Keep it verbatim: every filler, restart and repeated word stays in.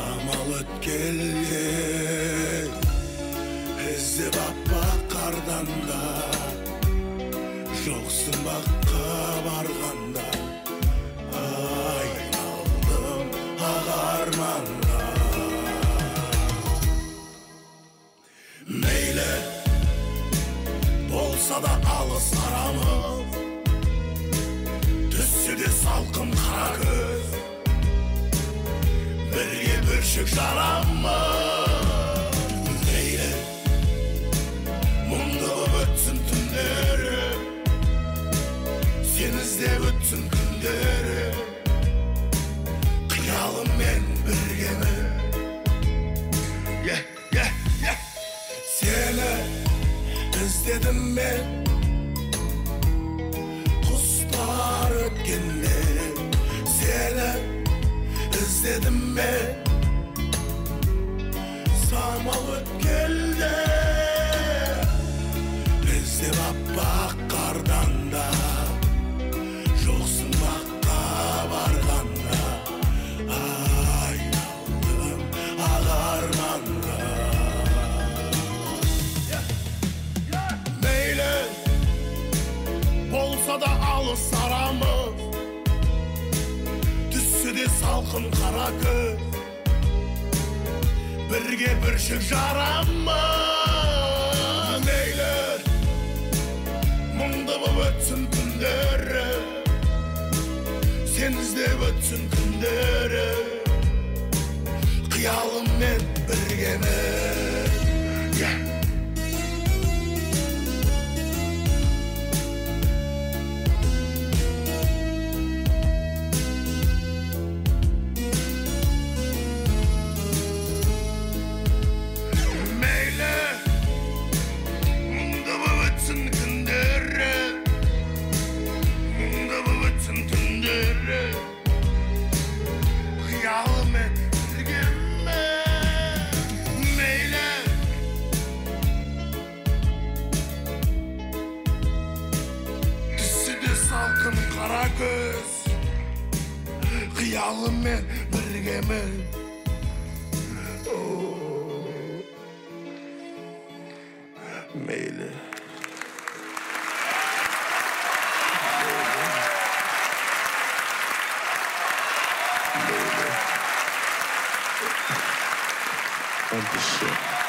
Самал өткелде іздеп аппақ қарданда, жоқсың баққа барғанда, айналдым ақ арманға. Мейлі болса да алыс арамыз, түссе де салқын қара көз, бірге бүршік жарамыз. Мейлі мұңды боп өтсін түндері, сен іздеп өтсін күндері, қиялыммен біргемін. Сені іздедім мен, құстар өткенде. Сені іздедім мен, самал өткелде. Іздеп аппақ қарданда, жоқсың баққа барғанда, айналдым ақ арманға. Мейлі болса да алыс арамыз, түссе де салқын қара көз, бірге бүршік жарамыз. Мейлі мұңды боп өтсін күндері, сен іздеп өтсін күндері, қиялыммен біргемін. Салқын қара көз, қиялыммен біргемін. Мейлі. Мейлі. Мейлі.